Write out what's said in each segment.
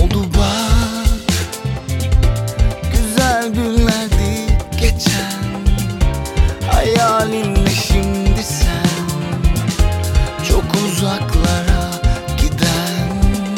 oldu bak, güzel günlerdi geçen. Hayalinle şimdi sen çok uzaklara giden.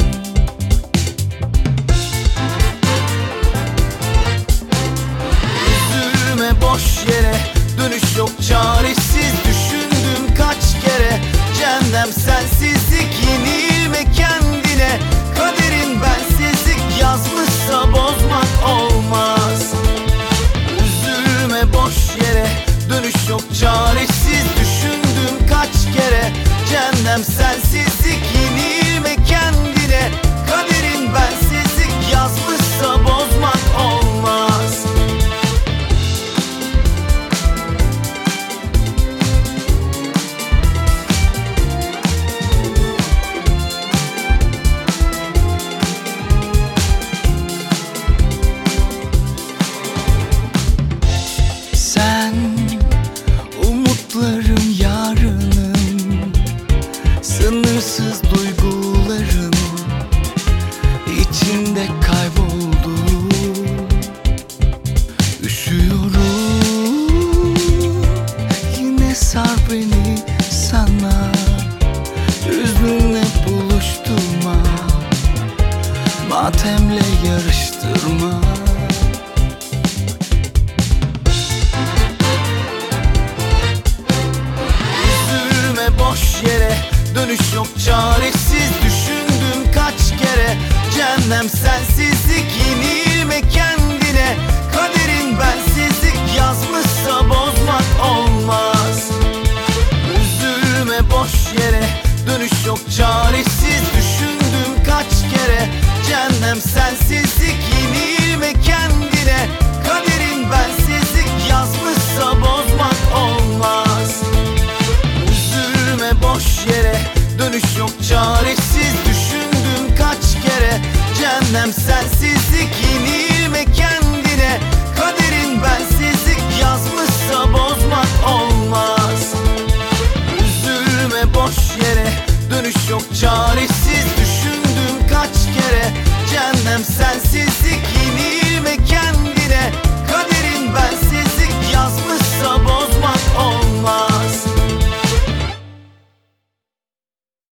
Üzülme boş yere, dönüş yok çaresiz. Düşündüm kaç kere, cehennem sensizlik. Yenilme kendine, kaderin bensizlik. Yazmışsa bozmak olmaz. Üzülme boş yere, dönüş yok çaresiz. Düşündüm kaç kere, cehennem sensizlik. Yenilme kendine, kaderin bensizlik. Yazmışsa bozmak olmaz. Sen umutlarım, yarınım, sınırsız duygularım içinde kayboldu. Üşüyorum, yine sar beni sana. Hüznünle buluşturma, matemle yarıştırma. Boş yere, dönüş yok çaresiz. Düşündüm kaç kere, cehennem sensizlik. Yenilme kendine, kaderin bensizlik. Yazmışsa bozmak olmaz. Üzülme boş yere, dönüş yok çaresiz. Düşündüm kaç kere, cehennem sensizlik. Yenilme kendine, kaderin bensizlik. Yazmışsa bozmak olmaz. Boş yere, dönüş yok çaresiz. Düşündüm kaç kere, cehennem sensizlik. Yenilme kendine, kaderin bensizlik. Yazmışsa bozmak olmaz. Üzülme boş yere, dönüş yok çaresiz. Düşündüm kaç kere, cehennem sensizlik.